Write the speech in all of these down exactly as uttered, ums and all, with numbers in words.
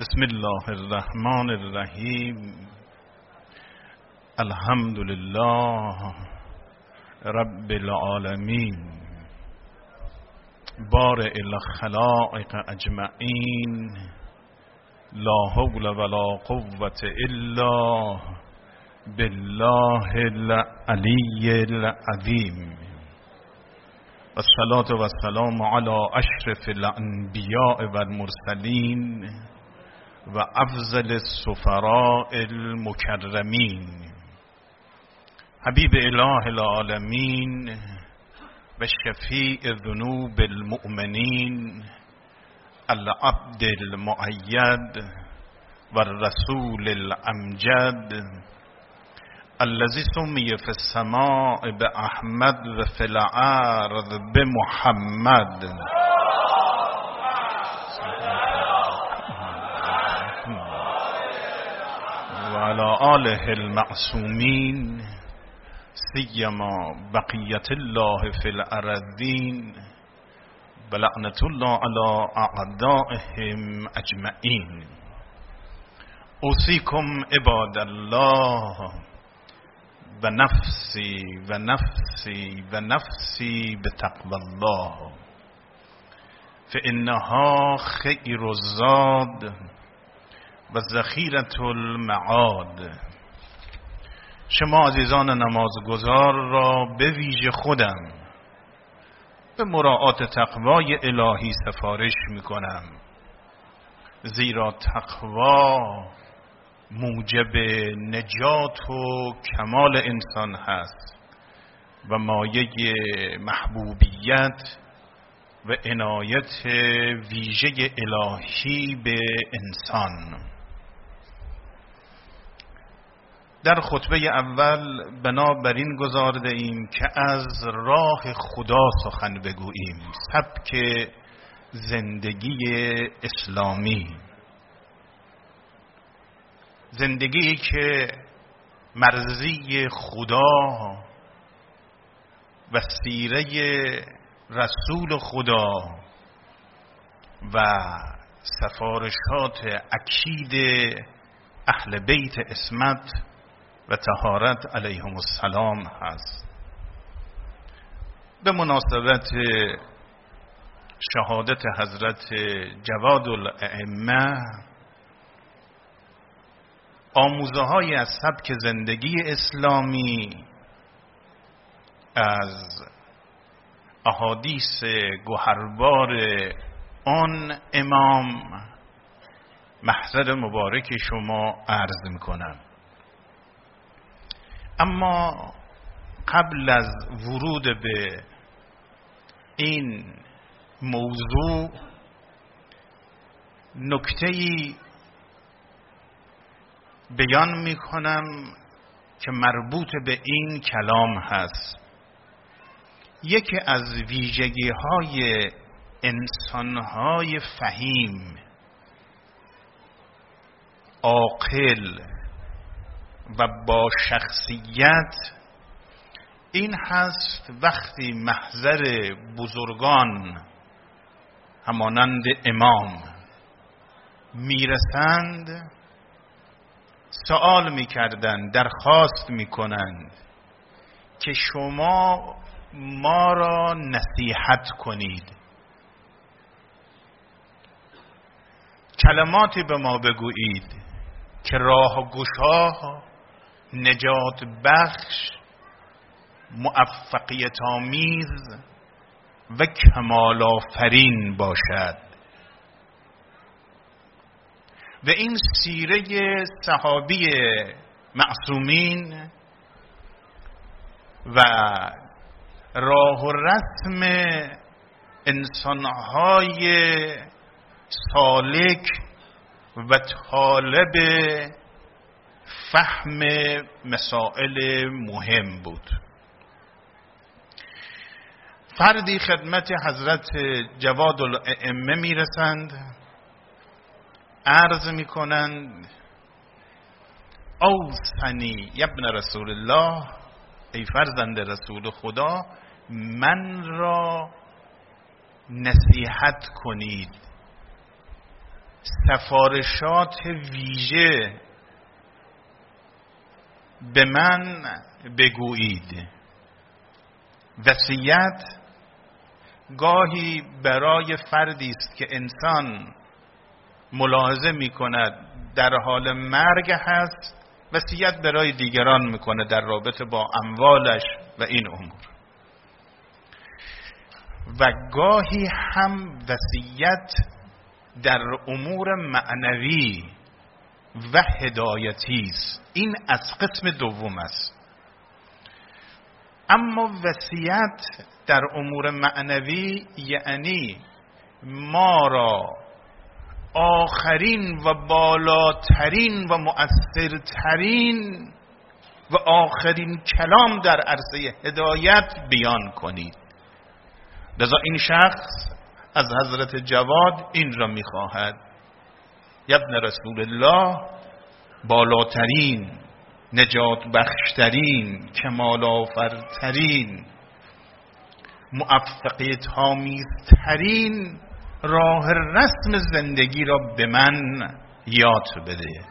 بسم الله الرحمن الرحیم. الحمد لله رب العالمین. بارئ الخلائق اجمعین. لا حول ولا قوة الا بالله العلی العظیم. والصلاة والسلام على اشرف الانبیاء والمرسلین و افضل السفراء المکرمین. حبیب اله العالمین و شفیع ذنوب المؤمنین، العبد المؤید و الرسول الامجد، الذي سمي في السماء بأحمد و في الأرض بمحمد، وعلى آله المعصومين، سيما بقية الله في الأرضين، ولعنة الله على أعدائهم أجمعين. أوصيكم عباد الله ونفسي ونفسي ونفسي بتقوى الله، فإنها خير الزاد و ذخیرة المعاد. شما عزیزان نمازگزار را به ویژه خودم به مراعات تقوای الهی سفارش میکنم، زیرا تقوا موجب نجات و کمال انسان هست و مایه محبوبیت و عنایت ویژه الهی به انسان. در خطبه اول بنابر این گزارده ایم که از راه خدا سخن بگوییم، سبک زندگی اسلامی، زندگی که مرضی خدا و سیره رسول خدا و سفارشات اکید اهل بیت عصمت و طهارت علیهم السلام هست. به مناسبت شهادت حضرت جواد الائمه، آموزه های از سبک زندگی اسلامی از احادیث گوهربار آن امام محضر مبارک شما عرض میکنم. اما قبل از ورود به این موضوع نکته‌ای بیان میکنم که مربوط به این کلام هست. یکی از ویژگی های انسان های فهیم، عاقل و با شخصیت این هست وقتی محضر بزرگان همانند امام میرسند، سوال میکردند، درخواست میکنند که شما ما را نصیحت کنید، کلماتی به ما بگویید که راه گشا، نجات بخش، موفقیت آمیز و کمال آفرین باشد. و این سیره صحابی معصومین و راه و رسم انسانهای سالک و طالب فهم مسائل مهم بود. فردی خدمت حضرت جواد الائمه میرسند، عرض میکنند اوصنی ابن رسول الله، ای فرزند رسول خدا من را نصیحت کنید. سفارشات ویژه به من بگویید. وصیت گاهی برای فردی است که انسان ملاحظه می کند در حال مرگ هست، وصیت برای دیگران می کند در رابطه با اموالش و این امور. و گاهی هم وصیت در امور معنوی و هدایتی است. این از قسم دوم است. اما وصیت در امور معنوی یعنی ما را آخرین و بالاترین و مؤثرترین و آخرین کلام در عرصه هدایت بیان کنید. لذا این شخص از حضرت جواد این را میخواهد: ابن رسول الله، بالاترین، نجات بخشترین، کمال آفرترین، موفقیت آمیزترین راه رسم زندگی را به من یاد بده.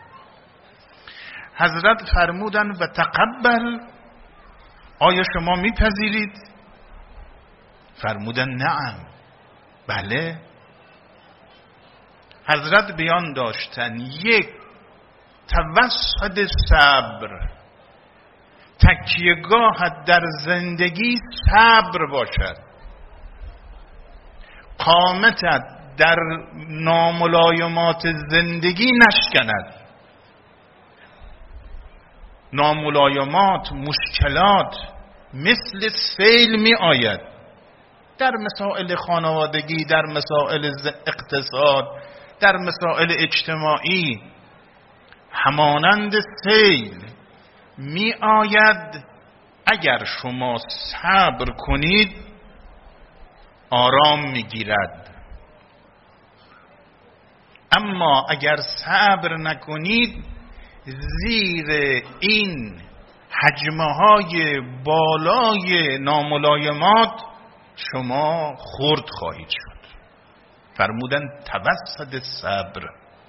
حضرت فرمودن و تقبل، آیا شما میپذیرید؟ فرمودن نعم، بله. حضرت بیان داشتن یک، توسط صبر، تکیه‌گاهت در زندگی صبر باشد، قامتت در ناملایمات زندگی نشکند. ناملایمات، مشکلات مثل سیل می آید در مسائل خانوادگی، در مسائل اقتصاد، در مسائل اجتماعی. همانند سیل می آید. اگر شما صبر کنید آرام می گیرد، اما اگر صبر نکنید زیر این حجمه های بالای ناملایمات شما خرد خواهید شد. فرمودن توسط صبر،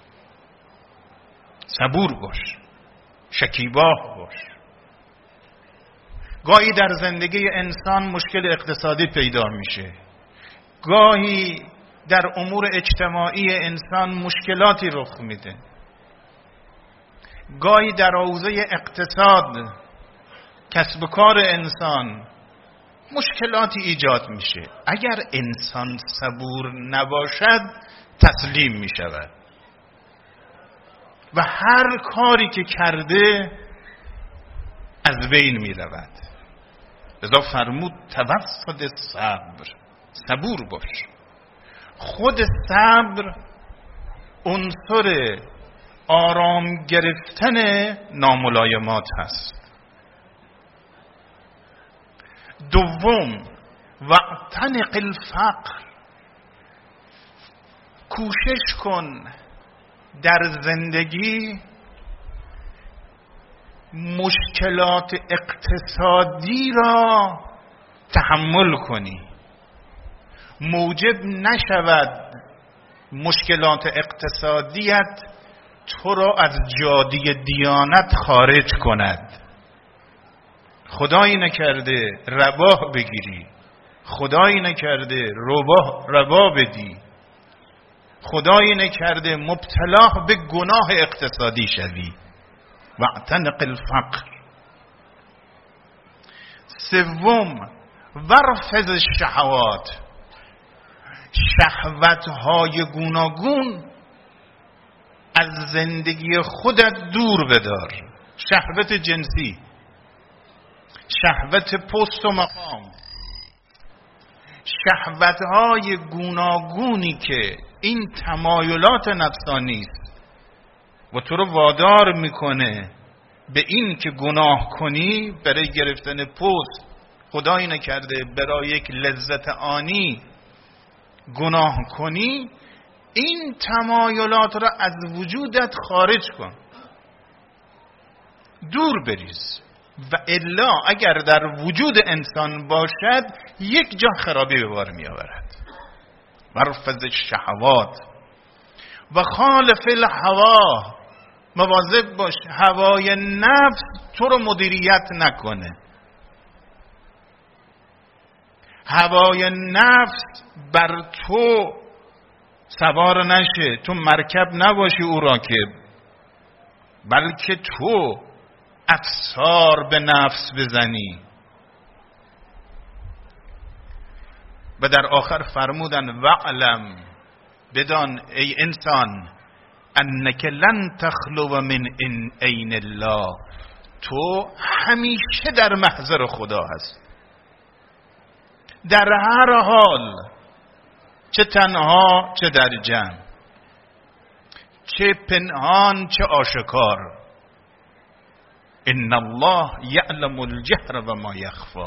صبور باش، شکیبا باش. گاهی در زندگی انسان مشکل اقتصادی پیدا میشه، گاهی در امور اجتماعی انسان مشکلاتی رخ میده، گاهی در حوزه اقتصاد کسب و کار انسان مشکلاتی ایجاد میشه. اگر انسان صبور نباشد تسلیم میشود و هر کاری که کرده از بین میرود. لذا فرمود توسط صبر، صبور باش. خود صبر عنصر آرام گرفتن ناملایمات هست. دوم، واعتنق الفقر، کوشش کن در زندگی مشکلات اقتصادی را تحمل کنی. موجب نشود مشکلات اقتصادیت تو را از جاده دیانت خارج کند. خدایی نکرده ربا بگیری، خدایی نکرده ربا ربا بدی، خدایی نکرده مبتلا به گناه اقتصادی شوی. واعتنق الفقر. سوم، ورفض الشهوات، شهوت‌های گوناگون از زندگی خودت دور بدار. شهوت جنسی، شهوت پست و مقام، شهوت‌های گوناگونی که این تمایلات نفسانی است و تو رو وادار میکنه به این که گناه کنی برای گرفتن پست، خدایی نکرده برای یک لذت آنی گناه کنی. این تمایلات را از وجودت خارج کن، دور بریز، و الا اگر در وجود انسان باشد یک جا خرابی به بار می آورد. ورفض الشهوات و خالف الهوا، مواظب باش هوای نفس تو رو مدیریت نکنه. هوای نفس بر تو سوار نشه، تو مرکب نباشی او راکب، بلکه تو افسار به نفس بزنی. و در آخر فرمودن وعلم، بدان ای انسان، انک لن تخلو من این عین الله، تو همیشه در محضر خدا هست، در هر حال، چه تنها چه در جمع، چه پنهان چه آشکار. ان الله یعلم الجهر و ما یخفی.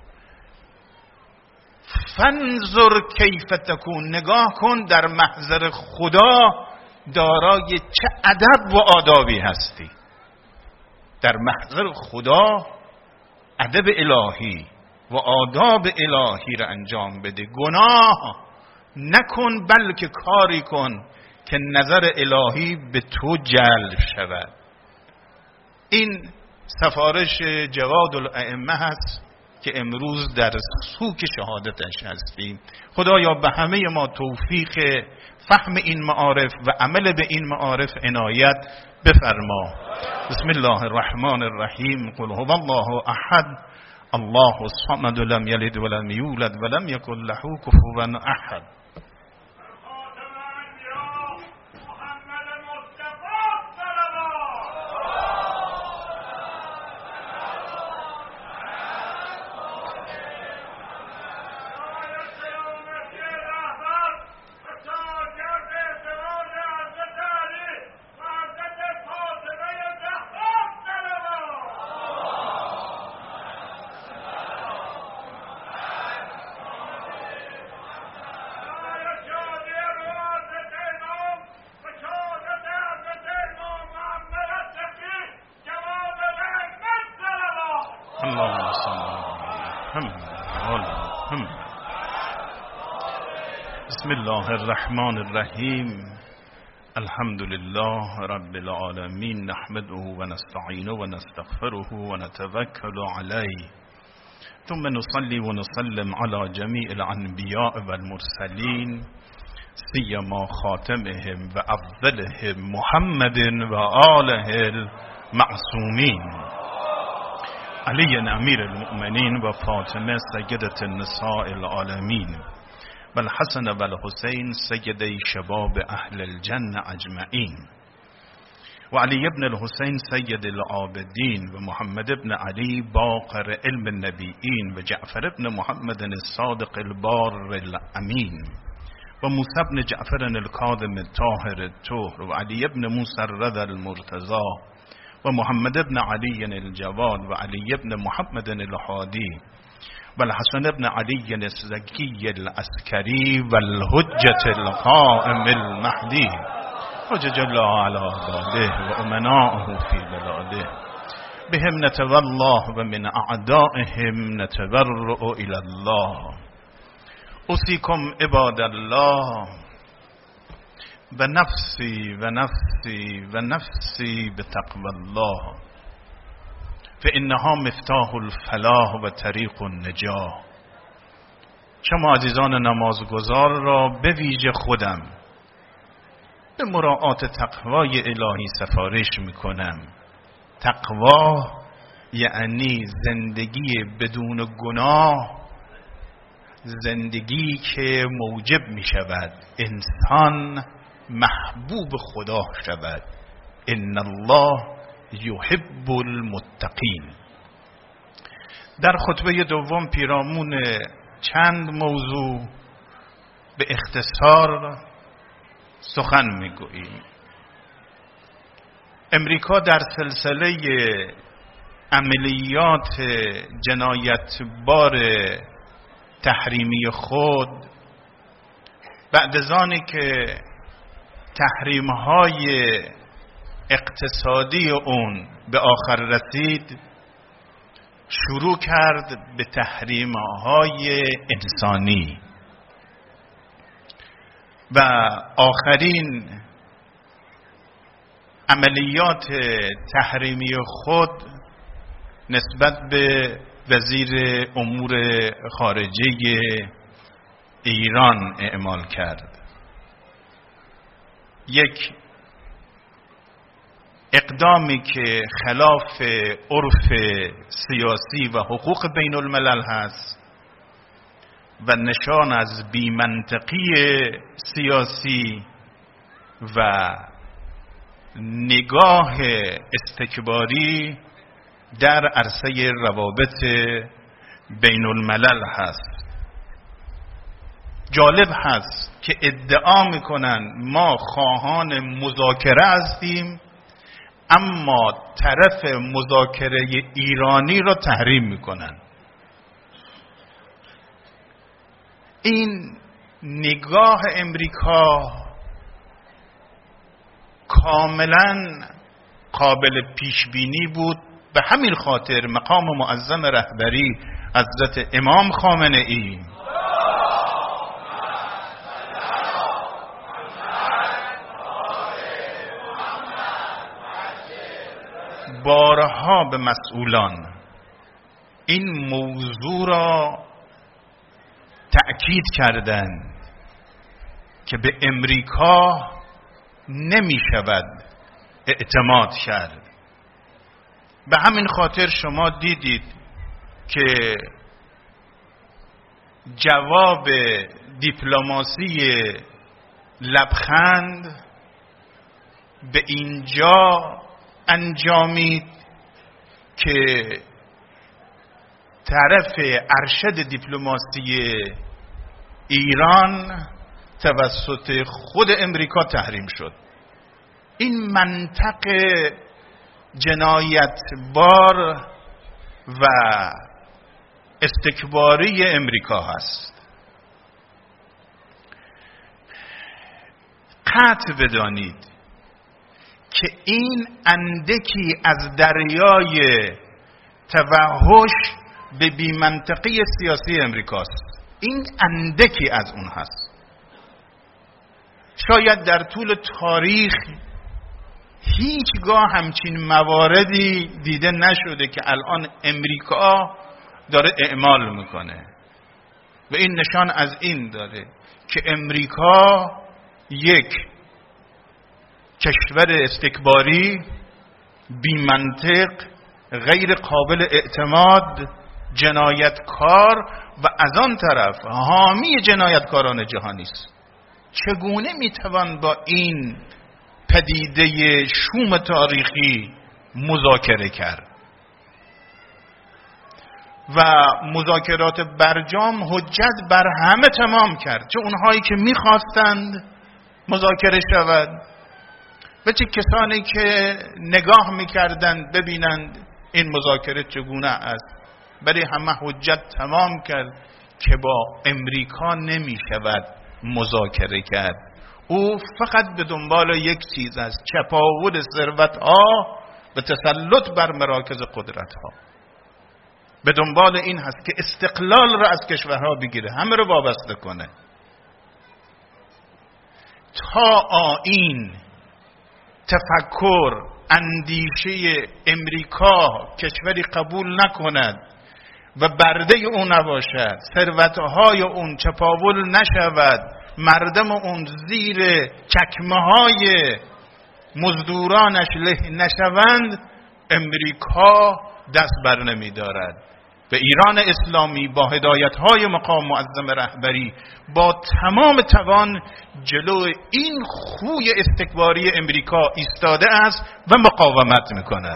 فانظر کیف تکون، نگاه کن در محضر خدا دارای چه ادب و آدابی هستی. در محضر خدا ادب الهی و آداب الهی را انجام بده. گناه نکن، بلکه کاری کن که نظر الهی به تو جلب شود. این سفارش جواد الائمه هست که امروز در سوک شهادتش هستیم. خدایا به همه ما توفیق فهم این معارف و عمل به این معارف عنایت بفرما. بسم الله الرحمن الرحیم. قل هو الله احد الله الصمد لم یلد ولم یولد ولم یکن له کفوا احد. بسم الله الرحمن الرحیم. الحمد لله رب العالمین، نحمده و نستعینه و نستغفره و نتوکل علیه، ثم نصلی و نسلم علی جمیع الانبیاء و المرسلین، سیما خاتمهم و افضلهم محمد و آله المعصومین، علی امیر المؤمنین و فاطمه سیدة النساء العالمین و الحسن و الحسین سیدی شباب اهل الجنة اجمعین، و علی ابن الحسین سید العابدین و محمد ابن علی باقر علم النبیین و جعفر ابن محمد الصادق البار الامین و موسی ابن جعفر الکاظم الطاهر الطهر و علی ابن موسی الرضا المرتضی و محمد ابن علی الجواد و علی ابن محمد الهادی و الحسن ابن علی الزکی العسکری و الحجة القائم المهدی حجج الله علی عباده و امناءه فی بلاده بهم نتولاه و من اعدائهم نتبرأ الی الله. اوصیکم عباد الله و نفسی و نفسی و نفسی بتقوی الله فانها مفتاح الفلاح و طریق النجاح. شما عزیزان نمازگزار را به ویژه خودم به مراعات تقوای الهی سفارش میکنم. تقوا یعنی زندگی بدون گناه، زندگی که موجب می شود انسان محبوب خدا شود. ان الله یحب المتقین. در خطبه دوم پیرامون چند موضوع به اختصار سخن میگوییم. امریکا در سلسله عملیات جنایتبار تحریمی خود بعد از آنی که تحریم‌های اقتصادی اون به آخر رسید، شروع کرد به تحریم‌های انسانی و آخرین عملیات تحریمی خود نسبت به وزیر امور خارجه ایران اعمال کرد. یک اقدامی که خلاف عرف سیاسی و حقوق بین الملل هست و نشان از بی‌منطقی سیاسی و نگاه استکباری در عرصه روابط بین الملل هست. جالب هست که ادعا میکنن ما خواهان مذاکره هستیم، اما طرف مذاکره ایرانی را تحریم میکنن. این نگاه امریکا کاملا قابل پیش بینی بود. به همین خاطر مقام معظم رهبری حضرت امام خامنه ای بارها به مسئولان این موضوع را تأکید کردند که به امریکا نمی شود اعتماد کرد. به همین خاطر شما دیدید که جواب دیپلماسی لبخند به اینجا انجامید که طرف ارشد دیپلماسی ایران توسط خود امریکا تحریم شد. این منطق جنایتبار و استکباری امریکا هست. قطع بدانید که این اندکی از دریای توحش به بی‌منطقی سیاسی امریکاست. این اندکی از اون هست. شاید در طول تاریخ هیچگاه همچین مواردی دیده نشده که الان امریکا داره اعمال میکنه و این نشان از این داره که امریکا یک کشور استکباری، بی‌منطق، غیر قابل اعتماد، جنایتکار و از آن طرف حامی جنایتکاران جهانی است. چگونه میتوان با این پدیده شوم تاریخی مذاکره کرد؟ و مذاکرات برجام حجت بر همه تمام کرد، چه اونهایی که میخواستند مذاکره شود و چه کسانی که نگاه میکردند ببینند این مذاکره چگونه است. برای همه حجت تمام کرد که با امریکا نمیشود مذاکره کرد. او فقط به دنبال یک چیز است، چپاول ثروت‌ها و تسلط بر مراکز قدرت‌ها. به دنبال این هست که استقلال را از کشورها بگیره، همه رو وابسته کنه. تا آیین، تفکر، اندیشه امریکا کشوری قبول نکند و برده اون نباشد، ثروت‌های اون چپاول نشود، مردم اون زیر چکمه های مزدورانش له نشوند، امریکا دست بر نمی دارد. به ایران اسلامی با هدایت های مقام معظم رهبری با تمام توان جلو این خوی استکباری امریکا ایستاده است و مقاومت میکند.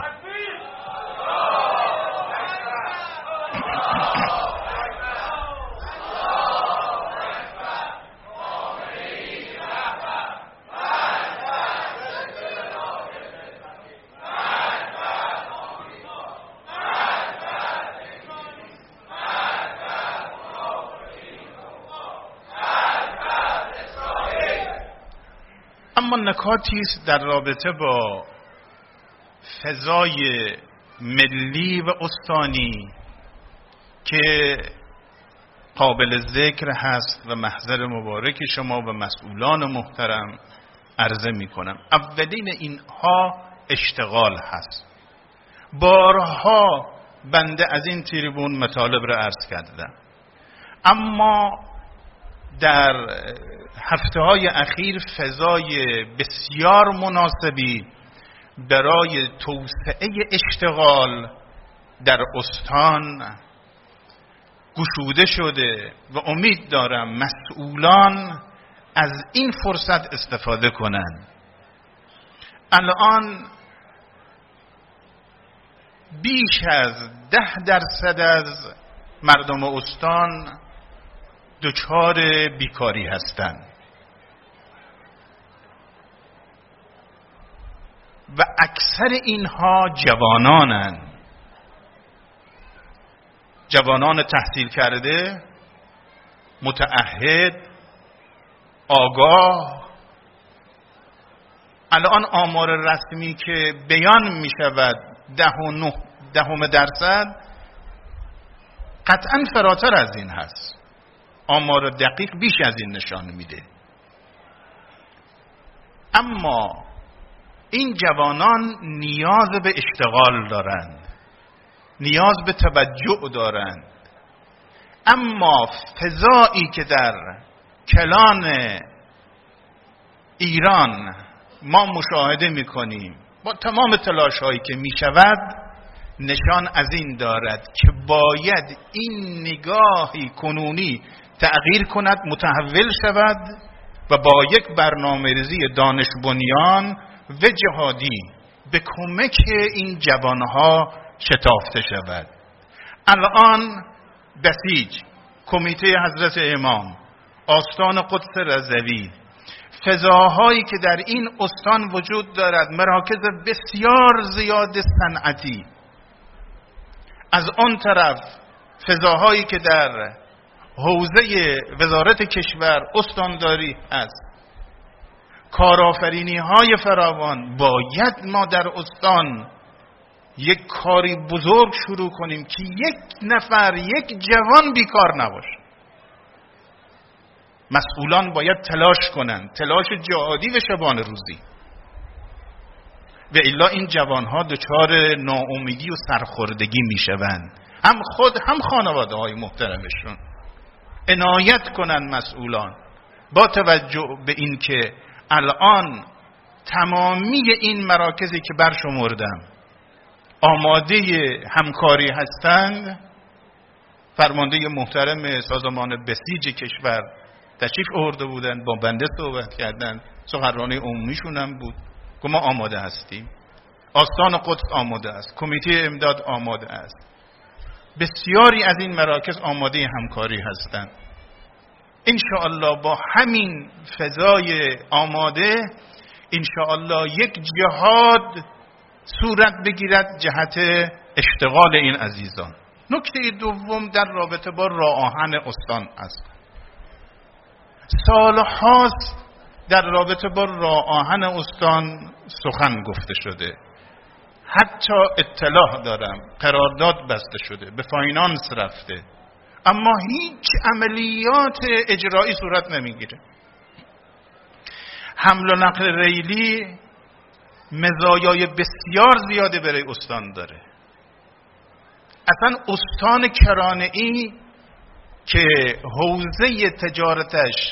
اما نکاتی است در رابطه با فضای ملی و استانی که قابل ذکر هست و محضر مبارک شما و مسئولان محترم عرضه می کنم. اولین اینها اشتغال هست. بارها بنده از این تریبون مطالب را عرض کردم، اما در هفته های اخیر فضای بسیار مناسبی برای توسعه اشتغال در استان گشوده شده و امید دارم مسئولان از این فرصت استفاده کنند. الان بیش از ده درصد از مردم استان دچار بیکاری هستند و اکثر اینها جوانانند، جوانان تحصیل کرده، متعهد، آگاه. الان آمار رسمی که بیان می شود ده و نه دهم درصد قطعا فراتر از این هست. آمار دقیق بیش از این نشان میده. اما این جوانان نیاز به اشتغال دارند، نیاز به توجه دارند، اما فضایی که در کلان ایران ما مشاهده میکنیم با تمام تلاش هایی که میشود نشان از این دارد که باید این نگاهی کنونی تغییر کند، متحول شود و با یک برنامه‌ریزی دانش بنیان و جهادی به کمک این جوانها شتافته شود. الان بسیج، کمیته حضرت امام، آستان قدس رضوی، فضاهایی که در این استان وجود دارد، مراکز بسیار زیاد صنعتی، از آن طرف فضاهایی که در حوزه وزارت کشور استانداری است، کارآفرینی های فراوان. باید ما در استان یک کاری بزرگ شروع کنیم که یک نفر، یک جوان بیکار نباشه. مسئولان باید تلاش کنند، تلاش جهادی و شبانه روزی، و الا این جوانها دچار ناامیدی و سرخوردگی میشوند. هم خود هم خانواده های محترمشون عنایت کنند مسئولان، با توجه به این که الان تمامی این مراکزی که برشمردم آماده همکاری هستند. فرمانده محترم سازمان بسیج کشور تشریف آورده بودند، با بنده صحبت کردند، سخنرانی عمومیشون هم بود که ما آماده هستیم، آستان قدس آماده است، کمیته امداد آماده است، بسیاری از این مراکز آماده همکاری هستند. انشاءالله با همین فضای آماده انشاءالله یک جهاد صورت بگیرد جهت اشتغال این عزیزان. نکته دوم در رابطه با راه آهن استان است. سالهاست در رابطه با راه آهن استان سخن گفته شده، حتی اطلاع دارم قرارداد بسته شده، به فاینانس رفته، اما هیچ عملیات اجرایی صورت نمیگیره. حمل و نقل ریلی مزایای بسیار زیاده برای استان داره. اصلا استان کرانه‌ای که حوزه تجارتش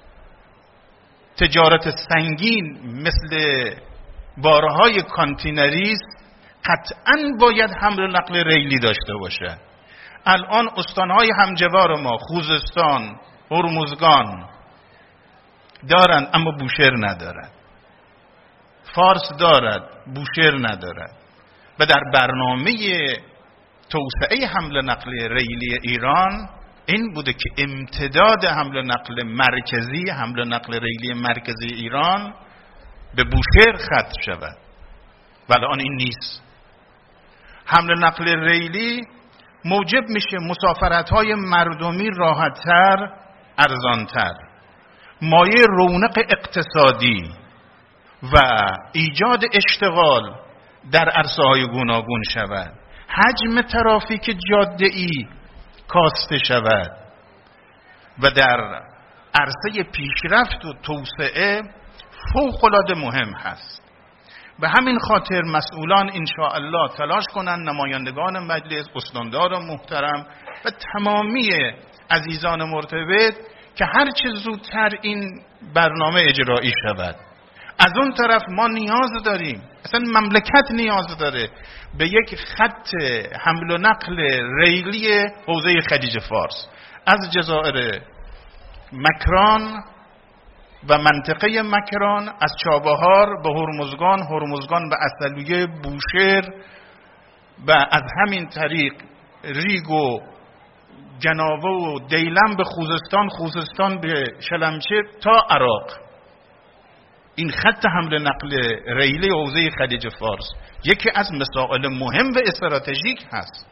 تجارت سنگین مثل بارهای کانتینری است، قطعاً باید حمل و نقل ریلی داشته باشه. الان استانهای همجوار ما، خوزستان، هرمزگان دارند اما بوشهر ندارد، فارس دارد بوشهر ندارد. و در برنامه توسعه حمل و نقل ریلی ایران این بوده که امتداد حمل و نقل مرکزی حمل و نقل ریلی مرکزی ایران به بوشهر ختم شود، ولی آن این نیست. حمل و نقل ریلی موجب میشه مسافرت‌های مردمی راحت‌تر، ارزان‌تر، مایه رونق اقتصادی و ایجاد اشتغال در عرصه‌های گوناگون شود، حجم ترافیک جاده‌ای کاسته شود و در عرصه پیشرفت و توسعه فوق‌العاده مهم هست. به همین خاطر مسئولان انشاءالله تلاش کنند نمایندگان مجلس، استاندار محترم و تمامی عزیزان مرتبط که هر چه زودتر این برنامه اجرایی شود. از اون طرف ما نیاز داریم، اصلا مملکت نیاز داره به یک خط حمل و نقل ریلی حوزه خلیج فارس از جزایر مکران و منطقه مکران، از چابهار به هرمزگان، هرمزگان به اصلویه، بوشهر و از همین طریق ریگ و جناوه و دیلم به خوزستان، خوزستان به شلمچه تا عراق. این خط حمل نقل ریلی حوزه خلیج فارس یکی از مسائل مهم و استراتژیک هست.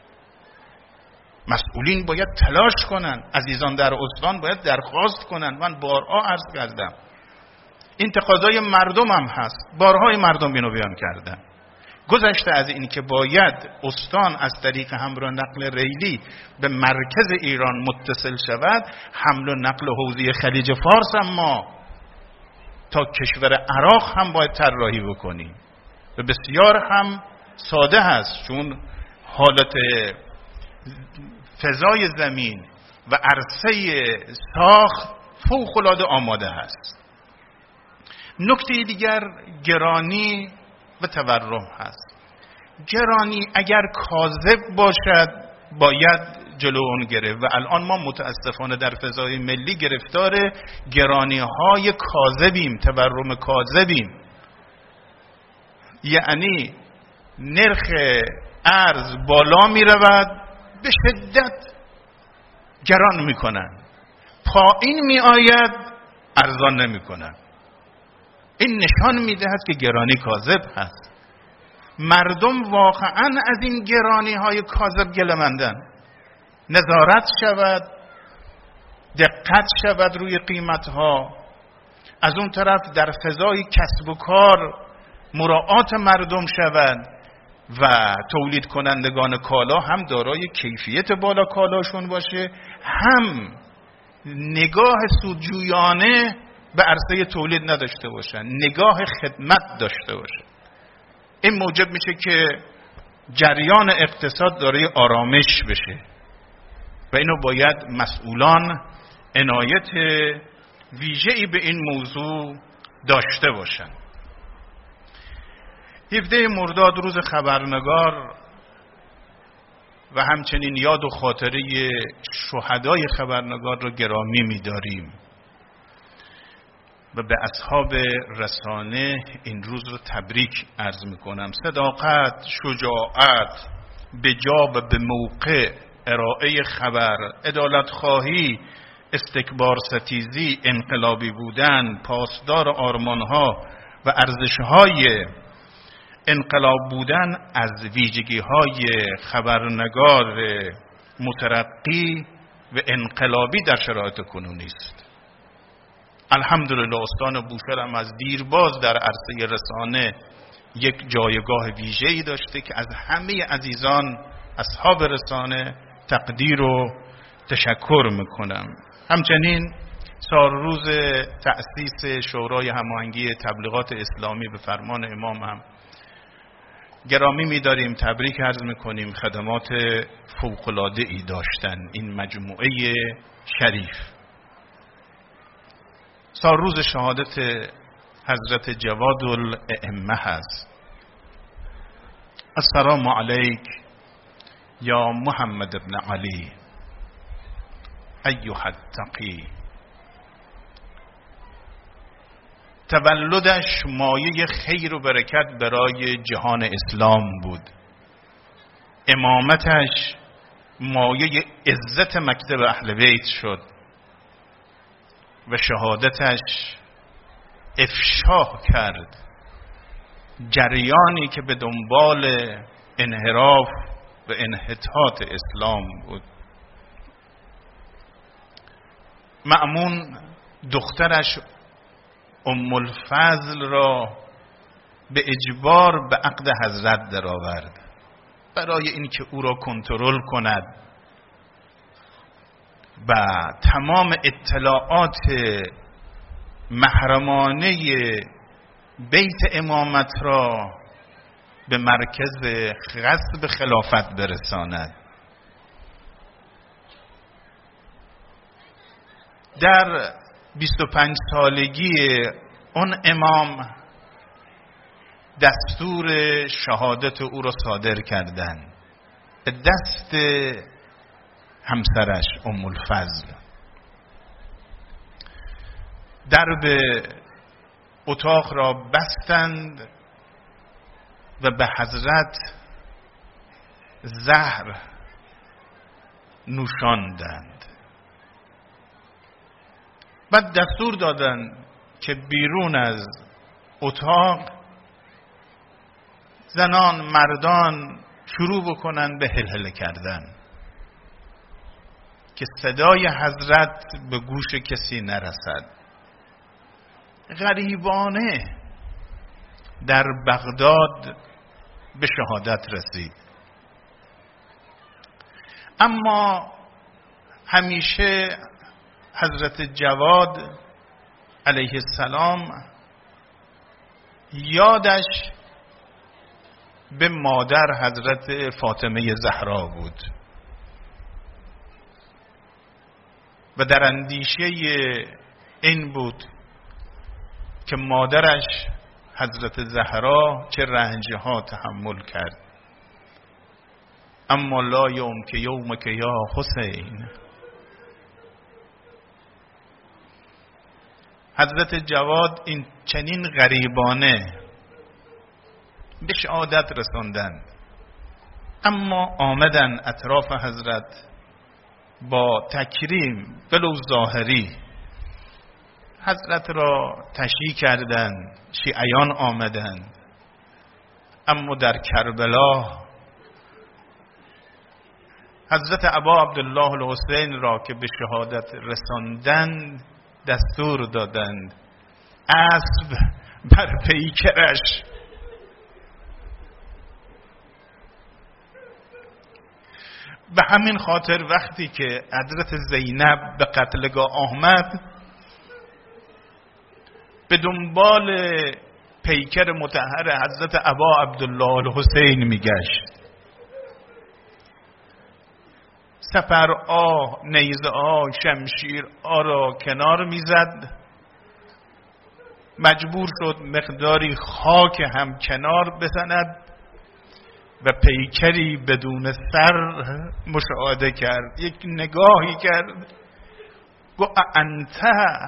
مسئولین باید تلاش کنن، عزیزان در استان باید درخواست کنن. من بارها عرض کردم این تقاضای مردم هم هست، بارهای مردم اینو بیان کردن. گذشته از این که باید استان از طریق حمل و نقل ریلی به مرکز ایران متصل شود، حمل و نقل حوزه خلیج فارس هم ما تا کشور عراق هم باید طراحی بکنیم و بسیار هم ساده هست، چون حالت فضای زمین و عرصه ساخت فوق‌العاده آماده هست. نکته دیگر گرانی و تورم هست. گرانی اگر کاذب باشد باید جلو اون گرفت و الان ما متاسفانه در فضای ملی گرفتار گرانی های کاذبیم، تورم کاذبیم. یعنی نرخ ارز بالا می رود، به شدت گران می کنن، پایین می آید ارزان نمی کنن. این نشان می دهد که گرانی کاذب هست. مردم واقعا از این گرانی های کاذب گله‌مندن. نظارت شود، دقت شود روی قیمت ها. از اون طرف در فضای کسب و کار مراعات مردم شود و تولید کنندگان کالا هم دارای کیفیت بالا کالاشون باشه، هم نگاه سودجویانه به عرصه تولید نداشته باشن، نگاه خدمت داشته باشن. این موجب میشه که جریان اقتصاد دارای آرامش بشه و اینو باید مسئولان عنایت ویژه‌ای به این موضوع داشته باشن. هفده مرداد روز خبرنگار و همچنین یاد و خاطره شهدای خبرنگار را گرامی می‌داریم و به اصحاب رسانه این روز رو تبریک عرض می‌کنم. صداقت، شجاعت، به جا و به موقع ارائه خبر، عدالت خواهی، استکبار ستیزی، انقلابی بودن، پاسدار آرمان‌ها و ارزش‌های انقلاب بودن از ویژگی‌های خبرنگار مترقی و انقلابی در شرایط کنونی است. الحمدلله استان بوشهر هم از دیرباز در عرصه رسانه یک جایگاه ویژه‌ای داشته که از همه عزیزان اصحاب رسانه تقدیر و تشکر میکنم. همچنین سال روز تأسیس شورای هماهنگی تبلیغات اسلامی به فرمان امام هم گرامی می‌داریم، تبریک عرض می‌کنیم. خدمات فوق‌العاده‌ای داشتن این مجموعه شریف. سال روز شهادت حضرت جواد الائمه هست. السلام علیک یا محمد ابن علی ایها التقی. تولدش مایه خیر و برکت برای جهان اسلام بود. امامتش مایه عزت مکتب اهل بیت شد و شهادتش افشا کرد جریانی که به دنبال انحراف و انحطاط اسلام بود. مأمون دخترش ام الفضل را به اجبار به عقد حضرت درآورد برای اینکه او را کنترل کند و تمام اطلاعات محرمانه بیت امامت را به مرکز غصب خلافت برساند. در بیست و پنج سالگی اون امام دستور شهادت او را صادر کردند به دست همسرش ام الفضل. درب اتاق را بستند و به حضرت زهر نوشاندند. بعد دستور دادند که بیرون از اتاق زنان مردان شروع بکنند به هلهله کردن که صدای حضرت به گوش کسی نرسد. غریبانه در بغداد به شهادت رسید، اما همیشه حضرت جواد علیه السلام یادش به مادر حضرت فاطمه زهرا بود و در اندیشه این بود که مادرش حضرت زهرا چه رنجها تحمل کرد. اما لا یوم که یوم که یا حسین. حضرت جواد این چنین غریبانه به شهادت رساندند، اما آمدن اطراف حضرت با تکریم ولو ظاهری حضرت را تشییع کردند. شیعیان آمدند، اما در کربلا حضرت ابا عبدالله الحسین را که به شهادت رساندند دستور دادند اسب بر پیکرش. به همین خاطر وقتی که حضرت زینب به قتلگاه آمد به دنبال پیکر مطهر حضرت ابا عبدالله الحسین میگشت. سپر آه، نیزه آه، شمشیر آه را کنار میزد. مجبور شد مقداری خاک هم کنار بزند و پیکری بدون سر مشاهده کرد. یک نگاهی کرد، گفت انت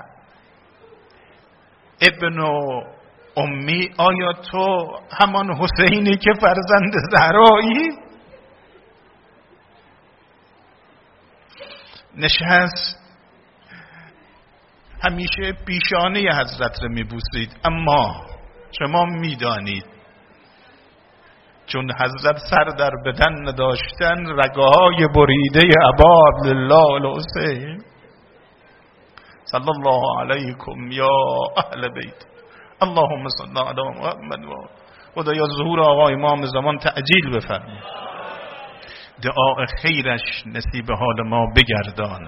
ابن امی، آیا تو همان حسینی که فرزند زهرایی؟ نشست، همیشه پیشانه حضرت را میبوسید، اما شما میدانید چون حضرت سر در بدن نداشتن رگه‌های بریده ابا عبدالله الحسین صلی الله علیکم یا اهل بیت اللهم صل علی محمد و خدایا ظهور آقا امام زمان تعجیل بفرما. دعا خیرش نصیب حال ما بگردان.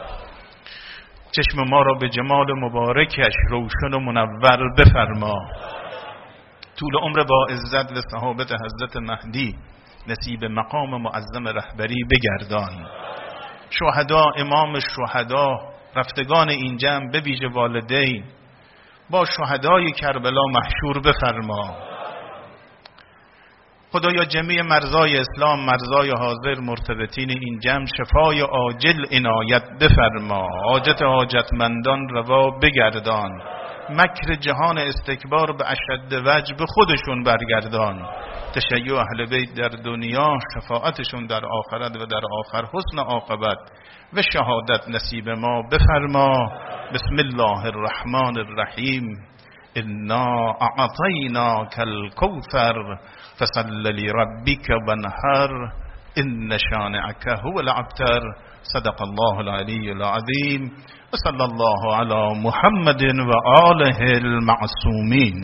چشم ما را به جمال مبارکش روشن و منور بفرما. طول عمر با عزت و صحابت حضرت مهدی نصیب مقام معظم رهبری بگردان. شهدا، امام شهدا، رفتگان این جمع به ویژه والدین با شهدای کربلا محشور بفرما. خدایا جمیع مرزای اسلام، مرزای حاضر مرتبطین این جمع شفای عاجل عنایت بفرما. حاجت حاجتمندان روا بگردان. مکر جهان استکبار به اشد وجه به خودشون برگردان. تشیع اهل بیت در دنیا، شفاعتشون در آخرت و در آخر حسن عاقبت و شهادت نصیب ما بفرما. بسم الله الرحمن الرحیم. انا اعطیناک الکوثر فصل لربک وانحر ان شانئک هو الابتر. صدق الله العلی العظیم و صلی الله علی محمد و آله المعصومین.